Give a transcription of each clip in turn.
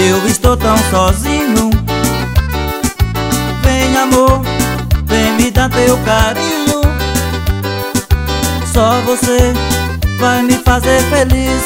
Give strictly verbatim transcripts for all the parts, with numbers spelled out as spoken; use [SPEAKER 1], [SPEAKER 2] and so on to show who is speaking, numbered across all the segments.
[SPEAKER 1] eu estou tão sozinho. Vem amor, vem me dar teu carinho. Só você vai me fazer feliz.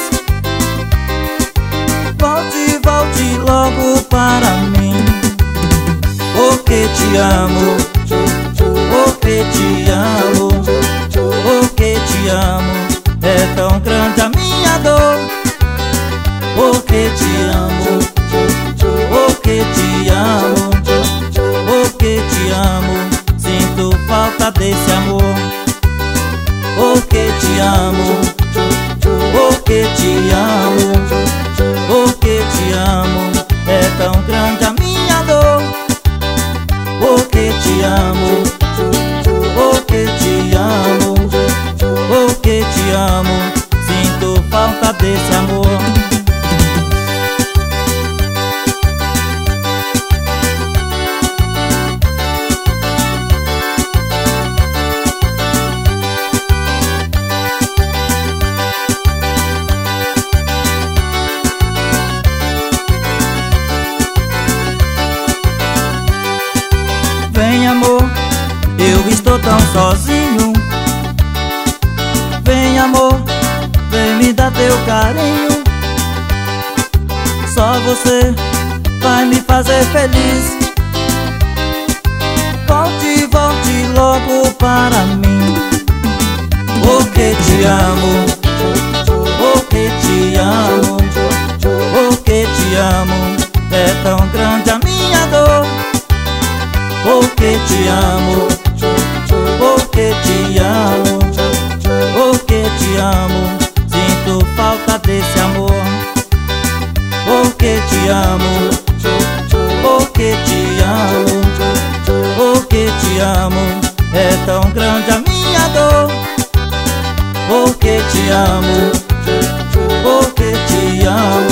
[SPEAKER 1] Volte, volte logo para mim. Porque te amo, porque te amo, porque te amo. É tão grande a minha dor. Porque te amo, porque te amo, porque te amo. Sinto falta desse amor. Porque te amo, porque te amo, porque te amo. É tão grande a minha dor. Porque te amo, porque te amo, porque te amo. Sinto falta desse amor. Vem amor, eu estou tão sozinho. Vem amor, vem me dar teu carinho. Só você vai me fazer feliz. Volte, volte logo para mim. Porque te amo, porque te amo, porque te amo. É tão grande a minha dor. Porque te amo, porque te amo, porque te amo. Sinto falta desse amor. Porque te amo, porque te amo, porque te amo. É tão grande a minha dor. Porque te amo, porque te amo,